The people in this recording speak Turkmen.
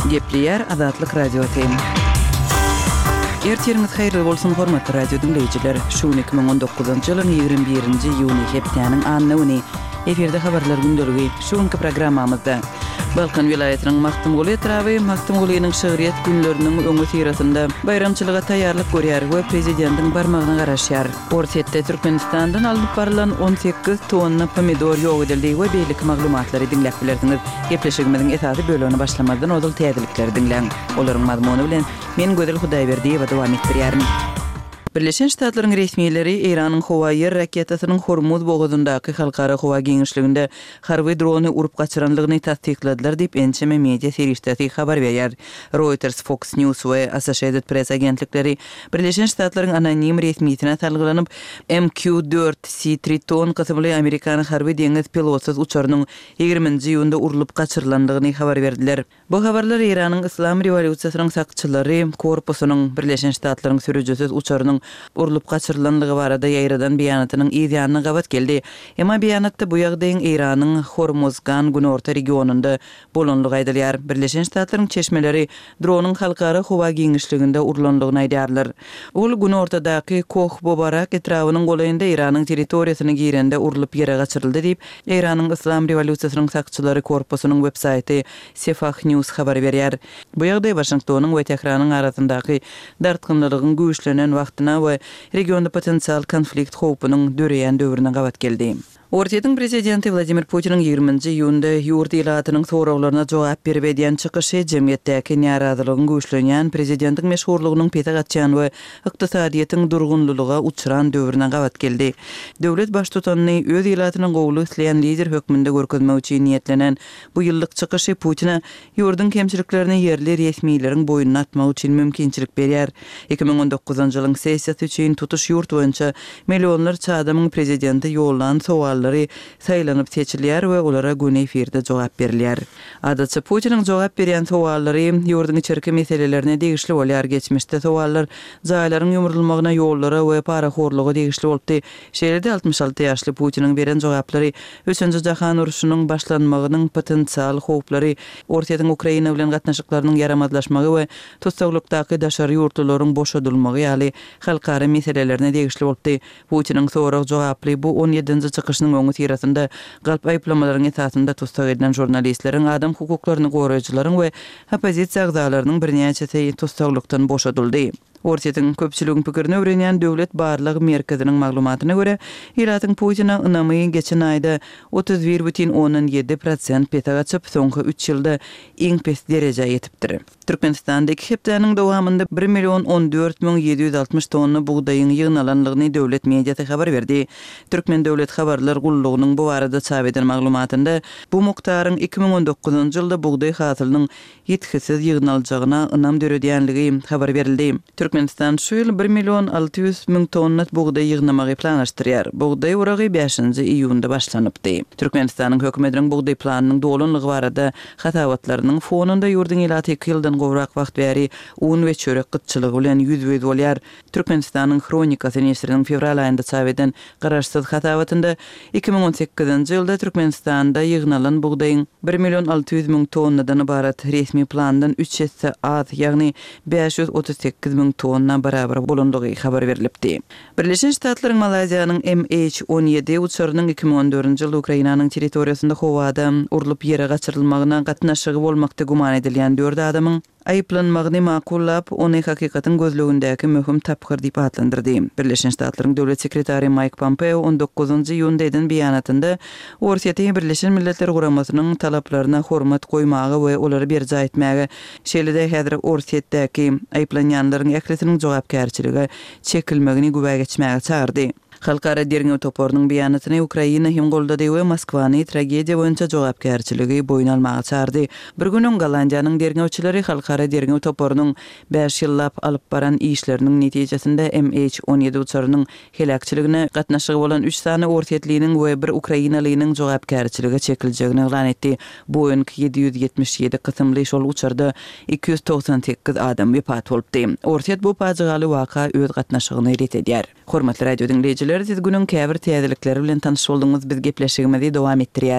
Gepleyer Azatlyk Radio Tem. Ertiriniz hayrly bolsun hormatly radio dinleyijiler. Şu 2019-njy ýylyň 21-nji ýuny hepdeniň annyny eferde habarlar gündöligi şuňky programmamyzda Balkan vilayatynyň Maktumgoly etrawy Maktumgolynyň şöhret günleriniň öňe tirasynda bayramçylyga taýýarlyk görýär we prezidentiň barmagyny garaşýar. Orsetde Türkmenistandan alyp barylan 18 tonna pomidor ýok edildi we beýlik maglumatlary dinläp bilerdiňiz. Gepleşigimiziň esasy bölügini başlamadan odul täzelikleri dinleň. Olaryň mazmuny bilen men Gödel Hudaýberdiýew dowam etdirýärim. Birleşen Ştatlaryň resmiýetleri Iranyň howa ýer raketasynyň Hormuz boğazyndaky halkara howa geňişliginde harby drony urup gaçyranlygyny tasdikladylar diýip ençeme media serişdäki habar berýär. Reuters, Fox News we Associated Press agentlikleri Birleşen Ştatlaryň anonim resmiýetine talgylanyp MQ-4C Triton kasymly Amerikan harby deňiz pilotsuz uçarynyň 20-nji ýylda urulyp gaçyrylandygyny habar berdiler. Bu habarlar Iranyň Islam rewolýusiýasynyň sakçylary korpusynyň Birleşen Ştatlaryň sürüjüsiz uçarynyň urulyp gaçyrylanlygy barada ýaýradan beýanatynyň ýa-da gabat geldi. Emma beýanatda bu ýagdaýyň Iranyň Hormuzgan günorta regionunda bolanlygy aýdylýar. Birleşen Ştatlaryň çeşmeleri dronyň halkara howa geňişliginde urulanlygyny aýdýarlar. Ol günortadaky Koh Bobarak etrawynyň golayynda Iranyň territoriýasyny girende urulyp ýere gaçyryldy diýip Iranyň Islam rewolýusiýasynyň sakçylary korpusynyň websaýty Sefah News habar berýär. Bu ýagdaý Washingtonyň we Tehranyň arasyndaky dartgynlygyň güýçlenen wagtyna we regionda potensial konflikt howpunyň döreýän döwrüne gabat geldi. Orsetdiň prezidenti Vladimir Putiniň 20-nji ýylda ýurt ýylatynyň soraglaryna jogap berip edýän çykyşy jemgyýetdäki narazylygyň güýçlenýän prezidentiň meşhurlygynyň pete gatýan we ykdysadyýetiň durgunlygyga uçuran döwrüne gabat geldi. Döwlet baş tutanyny öz ýylatynyň gowly isleýän lider hökmünde görkezmek üçin niýetlenen bu ýyllyk çykyşy Putina ýurdun kemçiliklerini ýerli resmiýetleriň boýuna atmak üçin mümkinçilik berýär. 2019-njy ýylyň sessiýasy üçin tutuş ýurt boýunça millionlarça adamyň prezidenti ýollan sowal saýlanyp seçilýär we olara gün efirde jogap berilýär. Adatça Putiniň jogap berýän sowallary ýurdun içerki meselelerine degişli bolýar. Geçmişde sowallar jaýlaryň ýumrulmagyna, ýollara we paraxorluga degişli bolupdy. Şeýlede 66 ýaşly Putiniň beren jogaplary 3-nji jahan uruşunyň başlanmagynyň potensial howplary, Orsetdiň Ukraina bilen gatnaşyklarynyň yaramazlaşmagy we tutsaglykdaky daşary ýurtlaryň boşadylmagy ýaly halkara meselelerine degişli bolupdy. Putiniň sorak jogaply bu 17-nji çykyşynyň öňü tirasynda galp aýplamalaryň esasynda tutsak edilen jurnalistleriň, adam hukuklaryny goraýjylaryň we opozisiýa agzalarynyň birnäçesi tutsaklykdan boşadyldy. Orsetdiň köpçüligiň pikirini öwrenýän döwlet barlyk merkeziniň maglumatyna görä, ýylatyň Putina ynamy geçen aýda 31,7% pete gaçyp soňky 3 ýylda iň pes derejä ýetipdir. Türkmenistandaky hepdeniň dowamında 1,14,760 tonna buğdaýyň ýygnalanlygyny döwlet mediasy habar berdi. Türkmen döwlet habarlar gullugynyň bu barada çap eden maglumatynda bu muktaryň 2019-njy ýylda buğdaý hasylynyň ýetkisiz ýygnalyjagyna ynam döredýänligi habar berildi. Türkmenistan şu ýyl 1,600,000 tonna buğdaý ýygnamagy planlaşdyrýar. Buğdaý uragy 5-nji iýunda başlanypdy. Türkmenistanyň hökümetiniň buğdaý planynyň dolanlygy barada hatawatlarynyň fonunda ýurdun ýylaty 2 ýyldan gowrak wagt bäri un we çörek gytçylygy bilen ýüzbe bolýar. Türkmenistanyň Kronikasy näşriniň fevral aýynda çap eden garaşsyz hatawatynda 2018-nji ýylda Türkmenistanda ýygnalan buğdaýyň 1,600,000 tonnadan ibarat resmi plandan 3 ýetse az, ýagny 538,000 tonna barabar bolandygy habar berilipdi. Birleşen Ştatlaryň Malaziýanyň MH-17 uçarynyň 2014-nji ýylda Ukrainanyň territoriýasynda howada urulyp ýere gaçyrylmagyna gatnaşygy bolmakda guman edilýän 4 adamyň aýplanmagyny makullap, ony hakykatyň gözlegindäki möhüm tapgyr diýip adlandyrdy. Birleşen Ştatlaryň döwlet sekretary Mike Pompeo 19-njy ýylda eden beýanatynda Orsetdiň Birleşen Milletler Guramasynyň talaplaryna hormat goýmagy we olary berjä etmäge, şeýlede häzir Orsetdäki aýplanýanlaryň ählisiniň jogapkärçiligi çekilmegini gübä geçmäge çağırdy. Halkara derňew toporunyň beýanatyny Ukraina hem goldady we Moskwany tragediýa boýunça jogapkärçiligi boýun almagy çağırdy. Bir günüň Gollandiýanyň derňewçileri halkara derňew toporunyň 5 ýyllap alyp baran işleriniň netijesinde MH-17 uçarynyň helakçylygyna gatnaşygy bolan 3 sany orsetliğiniň we bir Ukrainalynyň jogapkärçiligi çekiljegini elan etdi. Boeing 777 kysymly şol uçarda 298 adam wepat bolupdy. Orset bu paçygaly waka öz gatnaşygyny ret edýär. Hormatly radio dinleyijiler, siz günüň käbir täzelikleri bilen tanyş boldunuz. Biz gepleşigimizi dowam etdirýär.